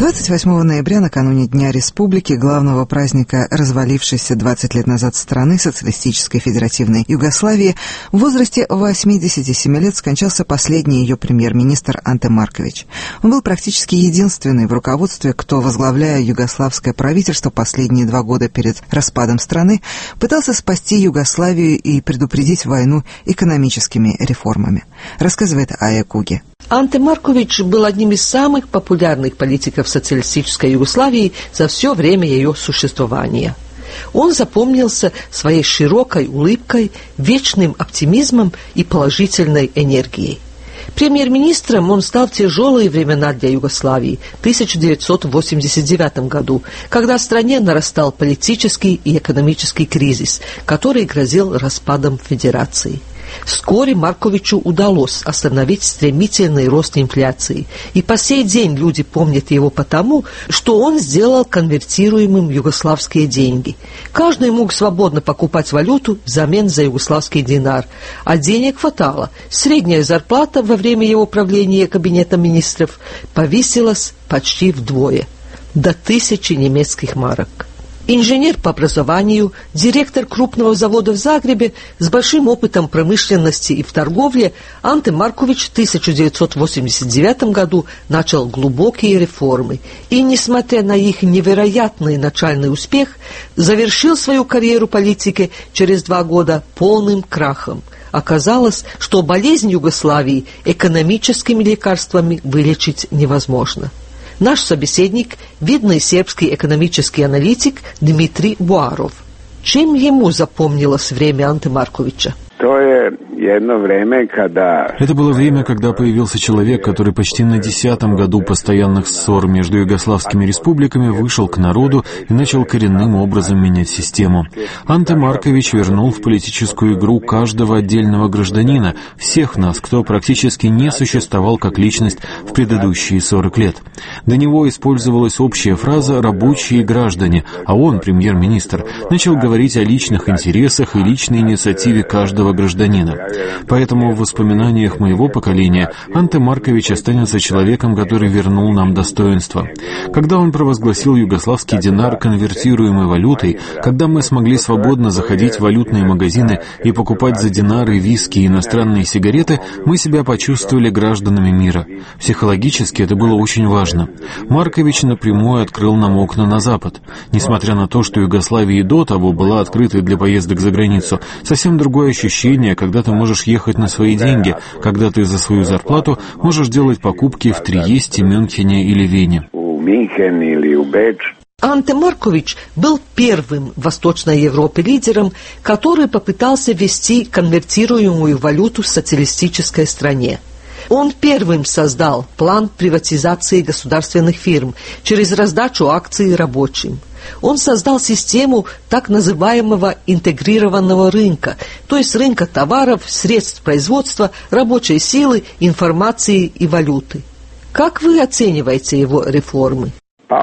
28 ноября, накануне Дня Республики, главного праздника развалившейся 20 лет назад страны Социалистической Федеративной Югославии, в возрасте 87 лет скончался последний ее премьер-министр Анте Маркович. Он был практически единственный в руководстве, кто, возглавляя югославское правительство последние 2 года перед распадом страны, пытался спасти Югославию и предупредить войну экономическими реформами. Рассказывает Ая Куги. Анте Маркович был одним из самых популярных политиков социалистической Югославии за все время ее существования. Он запомнился своей широкой улыбкой, вечным оптимизмом и положительной энергией. Премьер-министром он стал в тяжелые времена для Югославии в 1989 году, когда в стране нарастал политический и экономический кризис, который грозил распадом Федерации. Вскоре Марковичу удалось остановить стремительный рост инфляции, и по сей день люди помнят его потому, что он сделал конвертируемым югославские деньги. Каждый мог свободно покупать валюту взамен за югославский динар, а денег хватало. Средняя зарплата во время его правления Кабинетом министров повысилась почти вдвое, до 1000 немецких марок. Инженер по образованию, директор крупного завода в Загребе с большим опытом промышленности и в торговле, Анте Маркович в 1989 году начал глубокие реформы и, несмотря на их невероятный начальный успех, завершил свою карьеру политики через 2 года полным крахом. Оказалось, что болезнь Югославии экономическими лекарствами вылечить невозможно. Наш собеседник – видный сербский экономический аналитик Дмитрий Буаров. Чем ему запомнилось время Анте Марковича? Это было время, когда появился человек, который почти на 10-м году постоянных ссор между югославскими республиками вышел к народу и начал коренным образом менять систему. Анте Маркович вернул в политическую игру каждого отдельного гражданина, всех нас, кто практически не существовал как личность в предыдущие 40 лет. До него использовалась общая фраза «рабочие граждане», а он, премьер-министр, начал говорить о личных интересах и личной инициативе каждого гражданина. Поэтому в воспоминаниях моего поколения Анте Маркович останется человеком, который вернул нам достоинство. Когда он провозгласил югославский динар конвертируемой валютой, когда мы смогли свободно заходить в валютные магазины и покупать за динары виски и иностранные сигареты, мы себя почувствовали гражданами мира. Психологически это было очень важно. Маркович напрямую открыл нам окна на Запад. Несмотря на то, что Югославия и до того была открытой для поездок за границу, совсем другое ощущение, когда ты можешь ехать на свои деньги, когда ты за свою зарплату можешь делать покупки в Триесте, Мюнхене или Вене. Анте Маркович был первым в Восточной Европе лидером, который попытался ввести конвертируемую валюту в социалистической стране. Он первым создал план приватизации государственных фирм через раздачу акций рабочим. Он создал систему так называемого интегрированного рынка, то есть рынка товаров, средств производства, рабочей силы, информации и валюты. Как вы оцениваете его реформы?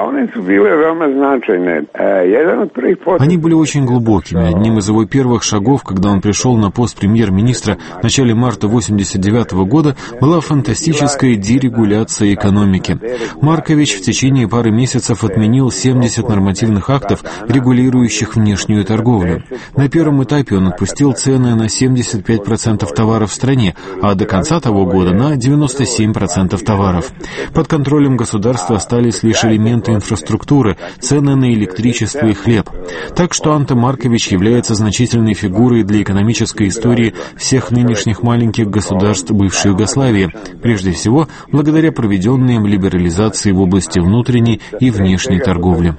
Они были очень глубокими. Одним из его первых шагов, когда он пришел на пост премьер-министра в начале марта 1989 года, была фантастическая дерегуляция экономики. Маркович в течение пары месяцев отменил 70 нормативных актов, регулирующих внешнюю торговлю. На первом этапе он отпустил цены на 75% товаров в стране, а до конца того года на 97% товаров. Под контролем государства остались лишь элементы инфраструктуры, цены на электричество и хлеб. Так что Анте Маркович является значительной фигурой для экономической истории всех нынешних маленьких государств бывшей Югославии, прежде всего благодаря проведенной им либерализации в области внутренней и внешней торговли.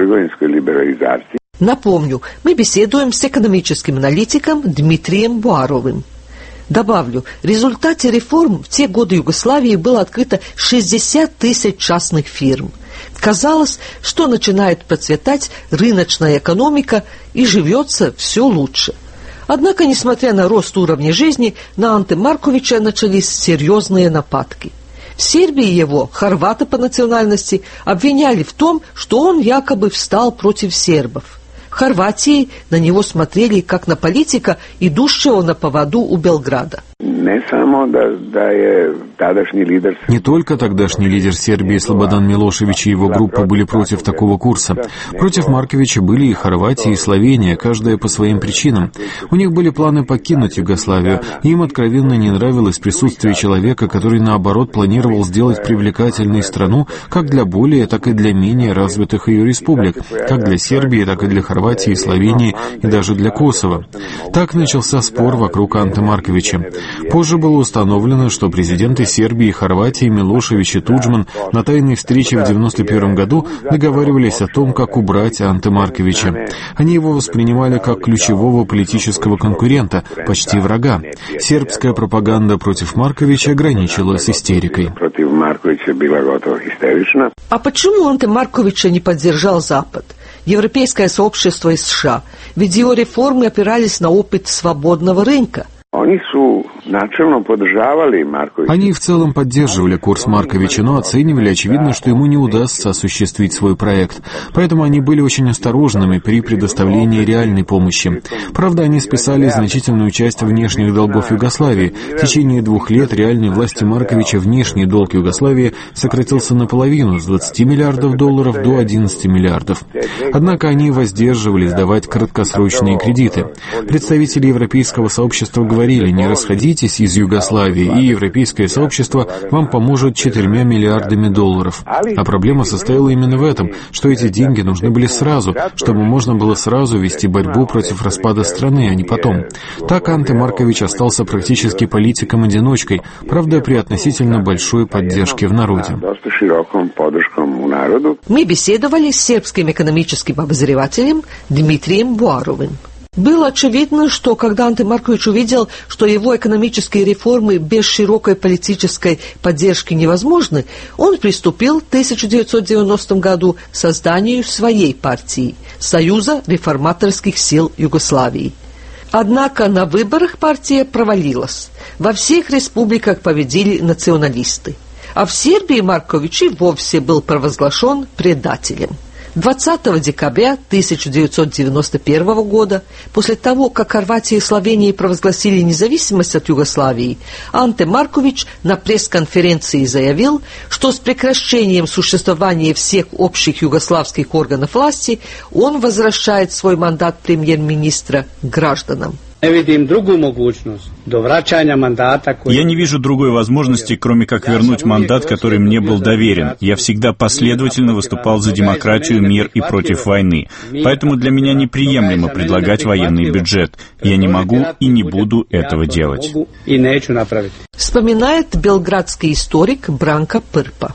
Напомню, мы беседуем с экономическим аналитиком Дмитрием Буаровым. Добавлю, в результате реформ в те годы Югославии было открыто 60 тысяч частных фирм. Казалось, что начинает процветать рыночная экономика и живется все лучше. Однако, несмотря на рост уровня жизни, на Анте Марковича начались серьезные нападки. В Сербии его, хорваты по национальности, обвиняли в том, что он якобы встал против сербов. В Хорватии на него смотрели как на политика, идущего на поводу у Белграда. Не только тогдашний лидер Сербии Слободан Милошевич и его группа были против такого курса. Против Марковича были и Хорватия, и Словения, каждая по своим причинам. У них были планы покинуть Югославию, и им откровенно не нравилось присутствие человека, который, наоборот, планировал сделать привлекательной страну как для более, так и для менее развитых ее республик, как для Сербии, так и для Хорватии, Словении и даже для Косово. Так начался спор вокруг Анте Марковича. Позже было установлено, что президенты Сербии и Хорватии Милошевич и Туджман на тайной встрече в 1991 году договаривались о том, как убрать Анте Марковича. Они его воспринимали как ключевого политического конкурента, почти врага. Сербская пропаганда против Марковича ограничилась истерикой. А почему Анте Марковича не поддержал Запад? Европейское сообщество и США. Ведь его реформы опирались на опыт свободного рынка. Они в целом поддерживали курс Марковича, но оценивали, очевидно, что ему не удастся осуществить свой проект. Поэтому они были очень осторожными при предоставлении реальной помощи. Правда, они списали значительную часть внешних долгов Югославии. В течение 2 лет реальной власти Марковича внешний долг Югославии сократился наполовину, с 20 миллиардов долларов до 11 миллиардов. Однако они воздерживались давать краткосрочные кредиты. Представители европейского сообщества говорили: не расходитесь из Югославии, и европейское сообщество вам поможет 4 миллиардами долларов. А проблема состояла именно в этом, что эти деньги нужны были сразу, чтобы можно было сразу вести борьбу против распада страны, а не потом. Так Анте Маркович остался практически политиком-одиночкой, правда, при относительно большой поддержке в народе. Мы беседовали с сербским экономическим обозревателем Дмитрием Буаровым. Было очевидно, что когда Анте Маркович увидел, что его экономические реформы без широкой политической поддержки невозможны, он приступил в 1990 году к созданию своей партии – Союза реформаторских сил Югославии. Однако на выборах партия провалилась. Во всех республиках победили националисты. А в Сербии Маркович и вовсе был провозглашен предателем. 20 декабря 1991 года, после того, как Хорватия и Словения провозгласили независимость от Югославии, Анте Маркович на пресс-конференции заявил, что с прекращением существования всех общих югославских органов власти он возвращает свой мандат премьер-министра гражданам. Я не вижу другой возможности, кроме как вернуть мандат, который мне был доверен. Я всегда последовательно выступал за демократию, мир и против войны. Поэтому для меня неприемлемо предлагать военный бюджет. Я не могу и не буду этого делать. Вспоминает белградский историк Бранка Прпа.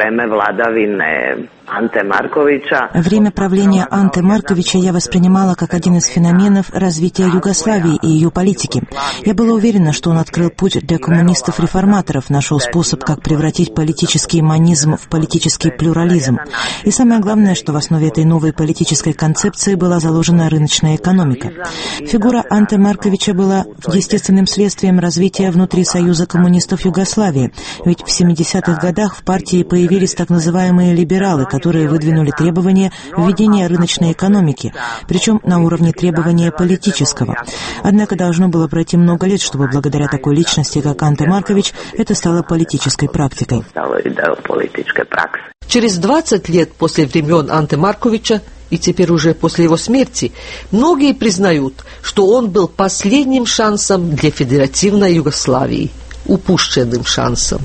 Время правления Анте Марковича я воспринимала как один из феноменов развития Югославии и ее политики. Я была уверена, что он открыл путь для коммунистов-реформаторов, нашел способ, как превратить политический монизм в политический плюрализм. И самое главное, что в основе этой новой политической концепции была заложена рыночная экономика. Фигура Анте Марковича была естественным следствием развития внутри Союза коммунистов Югославии. Ведь в 70-х годах в партии появились так называемые либералы, которые выдвинули требования введения рыночной экономики, причем на уровне требования политического. Однако должно было пройти много лет, чтобы благодаря такой личности, как Анте Маркович, это стало политической практикой. Через 20 лет после времен Анте Марковича, и теперь уже после его смерти, многие признают, что он был последним шансом для федеративной Югославии. Упущенным шансом.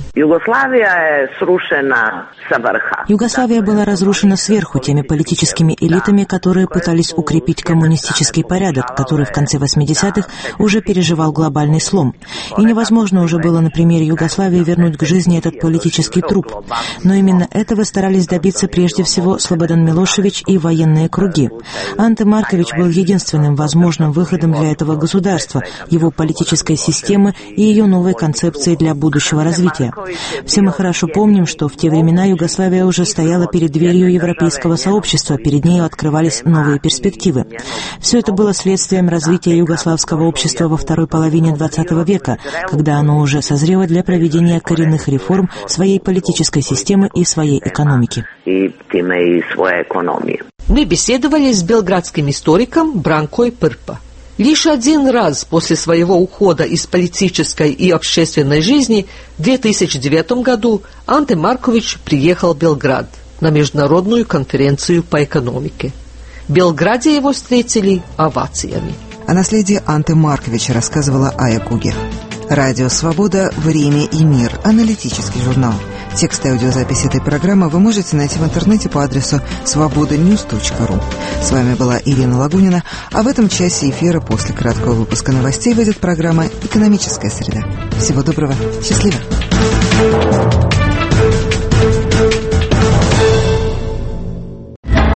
Югославия была разрушена сверху теми политическими элитами, которые пытались укрепить коммунистический порядок, который в конце 80-х уже переживал глобальный слом. И невозможно уже было на примере Югославии вернуть к жизни этот политический труп. Но именно этого старались добиться прежде всего Слободан Милошевич и военные круги. Анте Маркович был единственным возможным выходом для этого государства, его политической системы и ее новой концепции для будущего развития. Все мы хорошо помним, что в те времена Югославия уже стояла перед дверью европейского сообщества, перед нею открывались новые перспективы. Все это было следствием развития югославского общества во второй половине XX века, когда оно уже созрело для проведения коренных реформ своей политической системы и своей экономики. Мы беседовали с белградским историком Бранкой Прпа. Лишь один раз после своего ухода из политической и общественной жизни в 2009 году Анте Маркович приехал в Белград на международную конференцию по экономике. В Белграде его встретили овациями. О наследии Анте Марковича рассказывала Ая Кугер. Радио «Свобода. Время и мир». Аналитический журнал. Текст и аудиозапись этой программы вы можете найти в интернете по адресу svobodanews.ru. С вами была Ирина Лагунина, а в этом часе эфира после краткого выпуска новостей выйдет программа «Экономическая среда». Всего доброго, счастливо!